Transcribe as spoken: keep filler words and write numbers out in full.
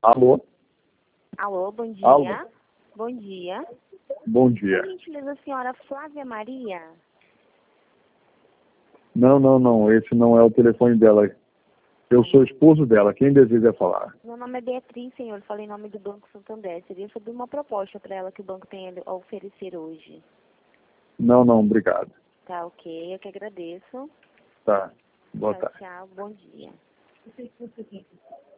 Alô? Alô, bom dia. Alô? Bom dia. Bom dia. Por gentileza, a senhora Flávia Maria? Não, não, não. Esse não é o telefone dela. Eu sou esposo dela. Quem deseja falar? Meu nome é Beatriz, senhor. Falei em nome do Banco Santander. Seria sobre uma proposta para ela que o banco tem a oferecer hoje. Não, não. Obrigado. Tá, ok. Eu que agradeço. Tá. Boa Tchau, tarde. tchau. Bom dia.